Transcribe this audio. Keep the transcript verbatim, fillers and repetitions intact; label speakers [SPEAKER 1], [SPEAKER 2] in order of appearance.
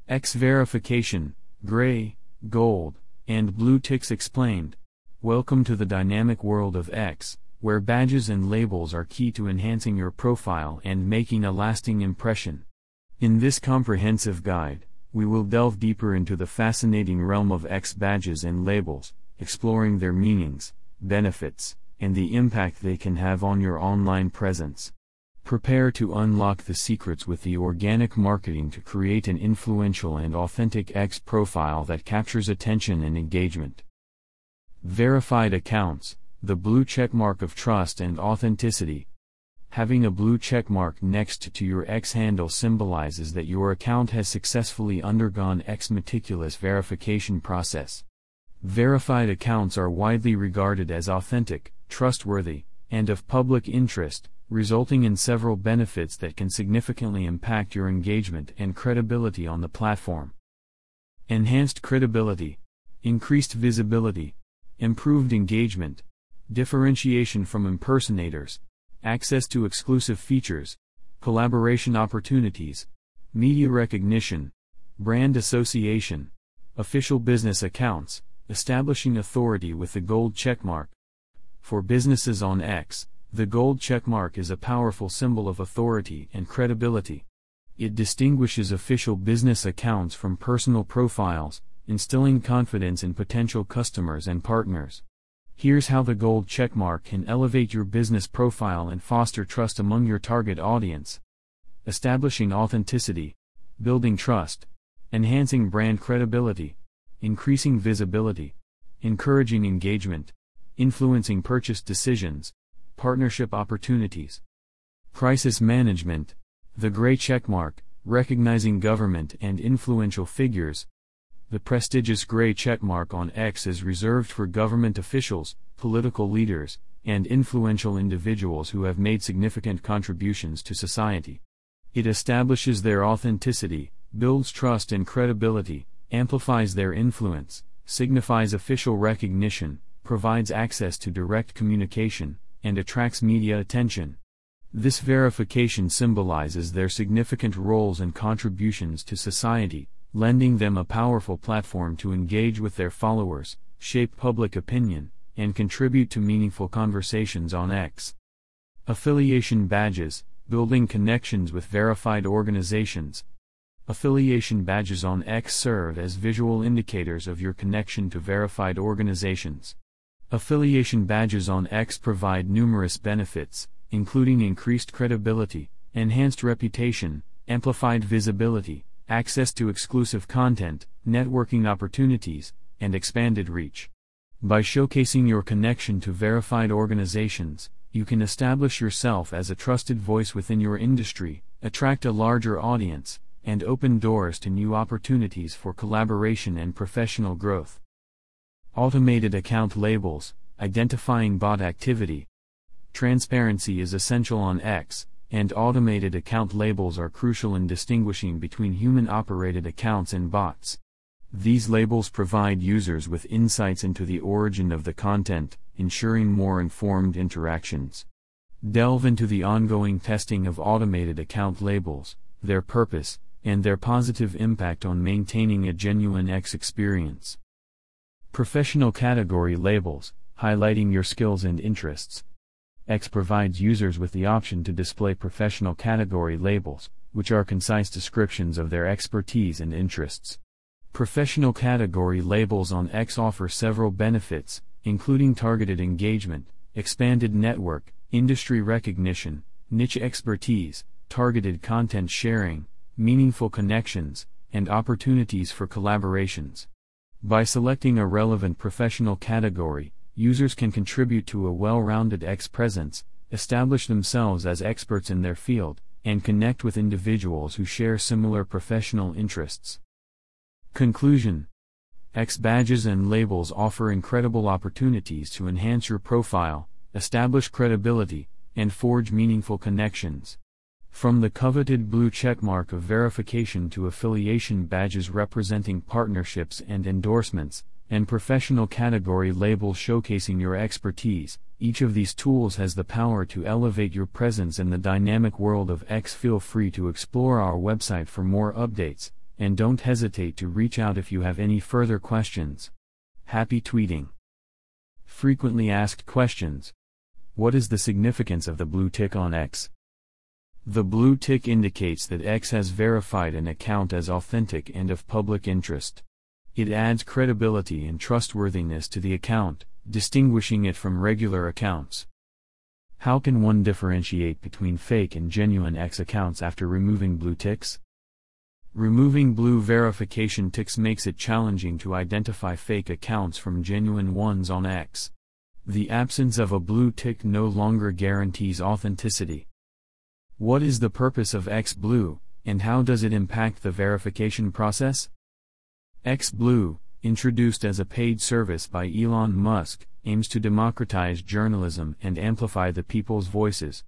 [SPEAKER 1] X verification, gray, gold, and blue ticks explained. Welcome to the dynamic world of X, where badges and labels are key to enhancing your profile and making a lasting impression. In this comprehensive guide, we will delve deeper into the fascinating realm of X badges and labels, exploring their meanings, benefits, and the impact they can have on your online presence. Prepare to unlock the secrets with the organic marketing to create an influential and authentic X profile that captures attention and engagement. Verified accounts, the blue checkmark of trust and authenticity. Having a blue checkmark next to your X handle symbolizes that your account has successfully undergone X's meticulous verification process. Verified accounts are widely regarded as authentic, trustworthy, and of public interest, resulting in several benefits that can significantly impact your engagement and credibility on the platform. Enhanced credibility, increased visibility, improved engagement, differentiation from impersonators, access to exclusive features, collaboration opportunities, media recognition, brand association, official business accounts, establishing authority with the gold checkmark. For businesses on X, the gold checkmark is a powerful symbol of authority and credibility. It distinguishes official business accounts from personal profiles, instilling confidence in potential customers and partners. Here's how the gold checkmark can elevate your business profile and foster trust among your target audience. Establishing authenticity, building trust, enhancing brand credibility, increasing visibility, encouraging engagement, influencing purchase decisions, partnership opportunities. Crisis management, the gray checkmark, recognizing government and influential figures. The prestigious gray checkmark on X is reserved for government officials, political leaders, and influential individuals who have made significant contributions to society. It establishes their authenticity, builds trust and credibility, amplifies their influence, signifies official recognition, provides access to direct communication, and attracts media attention. This verification symbolizes their significant roles and contributions to society, lending them a powerful platform to engage with their followers, shape public opinion, and contribute to meaningful conversations on X. Affiliation badges, building connections with verified organizations. Affiliation badges on X serve as visual indicators of your connection to verified organizations. Affiliation badges on X provide numerous benefits, including increased credibility, enhanced reputation, amplified visibility, access to exclusive content, networking opportunities, and expanded reach. By showcasing your connection to verified organizations, you can establish yourself as a trusted voice within your industry, attract a larger audience, and open doors to new opportunities for collaboration and professional growth. Automated account labels, identifying bot activity. Transparency is essential on X, and automated account labels are crucial in distinguishing between human-operated accounts and bots. These labels provide users with insights into the origin of the content, ensuring more informed interactions. Delve into the ongoing testing of automated account labels, their purpose, and their positive impact on maintaining a genuine X experience. Professional category labels, highlighting your skills and interests. X provides users with the option to display professional category labels, which are concise descriptions of their expertise and interests. Professional category labels on X offer several benefits, including targeted engagement, expanded network, industry recognition, niche expertise, targeted content sharing, meaningful connections, and opportunities for collaborations. By selecting a relevant professional category, users can contribute to a well-rounded X presence, establish themselves as experts in their field, and connect with individuals who share similar professional interests. Conclusion: X badges and labels offer incredible opportunities to enhance your profile, establish credibility, and forge meaningful connections. From the coveted blue checkmark of verification to affiliation badges representing partnerships and endorsements, and professional category labels showcasing your expertise, each of these tools has the power to elevate your presence in the dynamic world of X. Feel free to explore our website for more updates, and don't hesitate to reach out if you have any further questions. Happy tweeting! Frequently asked questions. What is the significance of the blue tick on X? The blue tick indicates that X has verified an account as authentic and of public interest. It adds credibility and trustworthiness to the account, distinguishing it from regular accounts. How can one differentiate between fake and genuine X accounts after removing blue ticks? Removing blue verification ticks makes it challenging to identify fake accounts from genuine ones on X. The absence of a blue tick no longer guarantees authenticity. What is the purpose of X Blue, and how does it impact the verification process? X Blue, introduced as a paid service by Elon Musk, aims to democratize journalism and amplify the people's voices.